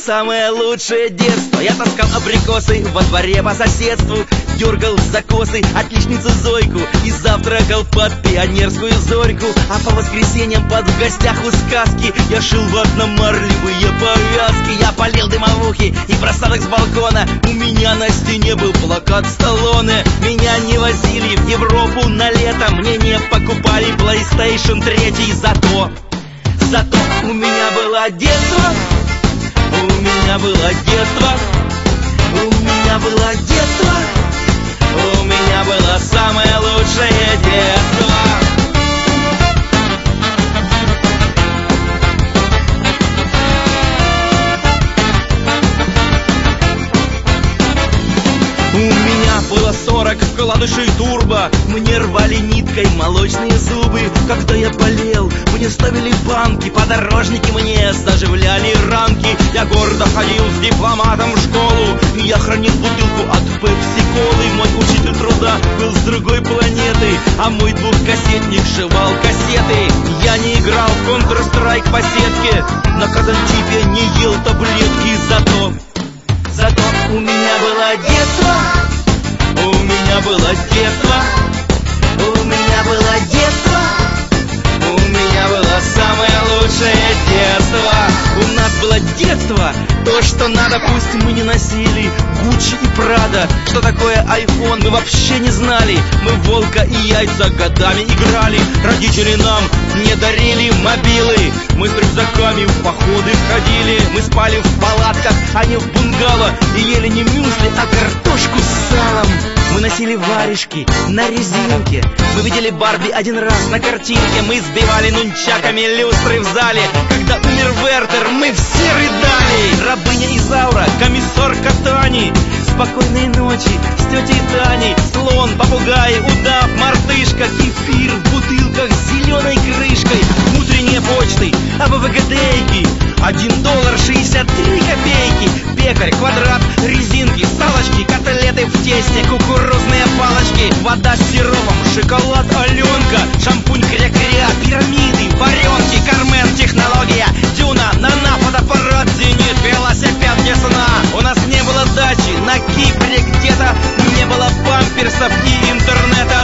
самое лучшее детство. Я таскал абрикосы во дворе по соседству, дергал за косы отличницу Зойку и завтракал под пионерскую зорьку. А по воскресеньям под в гостях у сказки я шил ватно-марлевые повязки. Я полил дымовухи и бросал их с балкона. У меня на стене был плакат Сталлоне. Меня не возили в Европу на лето, мне не покупали PlayStation 3. Зато у меня было детство. У меня было детство. У меня было детство. У меня было самое лучшее детство. У меня было 40 вкладышей турбо. Мне рвали ниткой молочные зубы. Когда я болел, мне ставили банки, подорожники мне заживляли ранки. Я гордо ходил с дипломатом в школу. Я хранил бутылку от пепси-колы. Мой учитель труда был с другой планеты, а мой двухкассетник жевал кассеты. Я не играл в Counter-Strike по сетке, на казантипе не ел таблетки. Зато у меня было детство. У меня было детство. У меня было детство. У меня было самое лучшее детство. У нас было детство, то, что надо, пусть мы не носили Гуччи и Прада. Что такое iPhone, мы вообще не знали. Мы в волка и яйца годами играли. Родители нам не дарили мобилы. Мы с рюкзаками в походы ходили. Мы спали в палатках, а не в бунгало. И ели не мюсли, а картошку с салом. Мы носили варежки на резинке. Мы видели Барби один раз на картинке. Мы сбивали нунчаками люстры в зале. Когда умер Вертер, мы все рыдали. Рабыня Изаура, комиссар Катани. Спокойной ночи с тетей Таней. Слон, попугай, удав, мартышка. Кефир в бутылках с зеленой крышкой. Утренние почты, АБВГДейки. $1.63. Пекарь, квадрат, резинки, салочки, котлеты в тесте, кукурузные палочки, вода с сиропом, шоколад Аленка, шампунь кря-кря, пирамиды, варенки, Кармен, технология, Дюна, Нана, фотоаппарат, Зенит, велосипед Ясна. У нас не было дачи на Кипре где-то, не было памперсов и интернета.